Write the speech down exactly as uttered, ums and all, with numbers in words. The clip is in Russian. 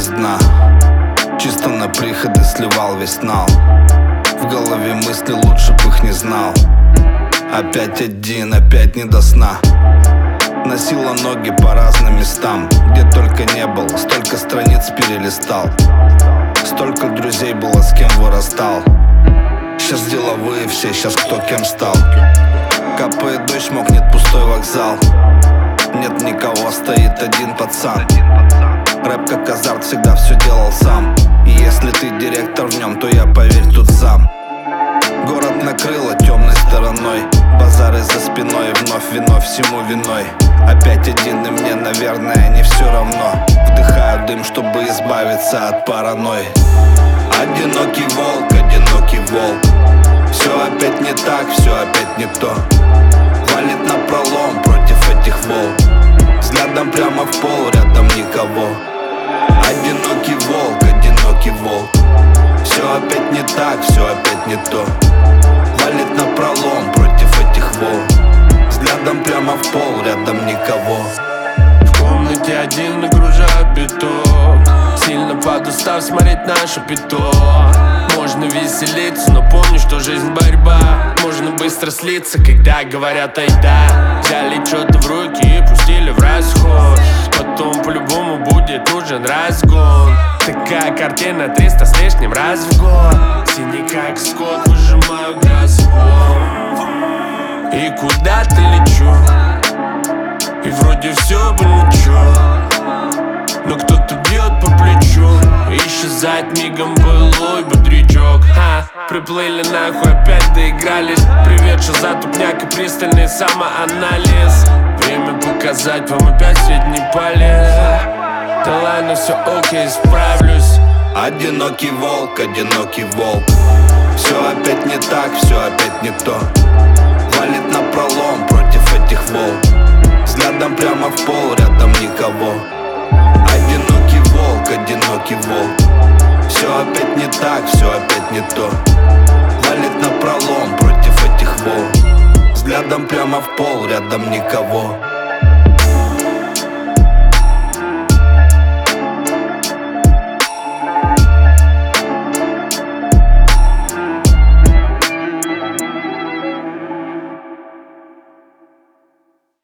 без дна. Чисто на приходы сливал весь нал. В голове мысли, лучше б их не знал. Опять один, опять не до сна. Носила ноги по разным местам. Где только не был, столько страниц перелистал. Столько друзей было, с кем вырастал. Сейчас деловые все, сейчас кто кем стал. Капает дождь, мокнет пустой вокзал. Нет никого, стоит один пацан. Рэп как азарт, всегда все делал сам. И если ты директор в нем, то я, поверь, тут сам. Город накрыло темной стороной. Базары за спиной, вновь вино всему виной. Опять один, и мне, наверное, не все равно. Вдыхаю дым, чтобы избавиться от паранойи. Одинокий волк, одинокий волк. Все опять не так, все опять не то. Валит напролом против этих волк. Взглядом прямо в пол, рядом никого. Одинокий волк, одинокий волк. Все опять не так, все опять не то. Валит напролом против этих волк. Взглядом прямо в пол, рядом никого. В комнате один нагружаю биток. Сильно подустав смотреть на шапито. Можно веселиться, но помни, что жизнь борьба. Можно быстро слиться, когда говорят айда. Взяли что-то в руки и пустили в расход. Потом по-любому будет нужен разгон. Такая картина, триста с лишним раз в год. Синий как скот, выжимаю газовом. И куда-то лечу. И вроде все бы ничего. Но кто-то бьет по плечу. Исчезает мигом былой бодрячок. Ха, приплыли нахуй, опять доигрались. Привет, что за тупняк и пристальный самоанализ. Время показать вам опять средний палец. Да ладно, все окей, справлюсь. Одинокий волк, одинокий волк. Все опять не так, все опять не то. Валит напролом против этих волк. Взглядом прямо в пол, рядом никого. Одинокий волк, одинокий волк. Все опять не так, все опять не то. Валит напролом против этих волк. Взглядом прямо в пол, рядом никого.